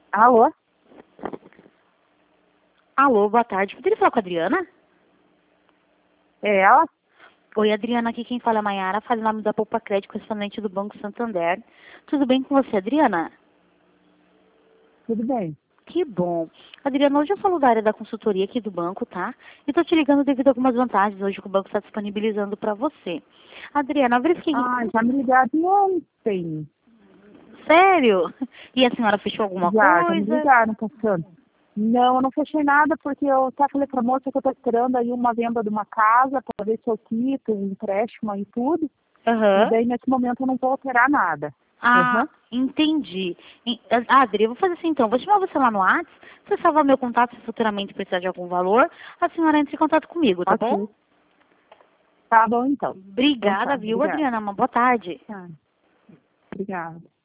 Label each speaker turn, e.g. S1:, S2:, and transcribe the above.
S1: Alô?
S2: Alô, boa tarde. Poderia falar com a Adriana?
S1: É ela?
S2: Oi, Adriana, aqui quem fala é a Mayara, fala em nome da Poupa Crédito, correspondente do Banco Santander. Tudo bem com você, Adriana?
S1: Tudo bem.
S2: Que bom. Adriana, hoje eu falo da área da consultoria aqui do banco, tá? E tô te ligando devido a algumas vantagens hoje que o banco está disponibilizando para você. Adriana, verifiquei...
S1: Já me ligaram ontem.
S2: Sério? E a senhora fechou alguma
S1: Já me
S2: coisa?
S1: ligaram, passando. Não, eu não fechei nada porque eu até falei pra moça que eu tô esperando aí uma venda de uma casa para ver se eu quito, um empréstimo e tudo. E
S2: Aham.
S1: daí nesse momento eu não vou alterar nada.
S2: Ah,
S1: Aham.
S2: entendi. Adri, eu vou fazer assim então. Vou chamar você lá no WhatsApp. Você salvar meu contato se futuramente precisar de algum valor. A senhora entra em contato comigo, tá bom?
S1: Ok. Tá bom então. Então
S2: Obrigada,
S1: tá,
S2: viu,
S1: obrigada.
S2: Adriana? Uma boa tarde.
S1: Tá. Obrigada.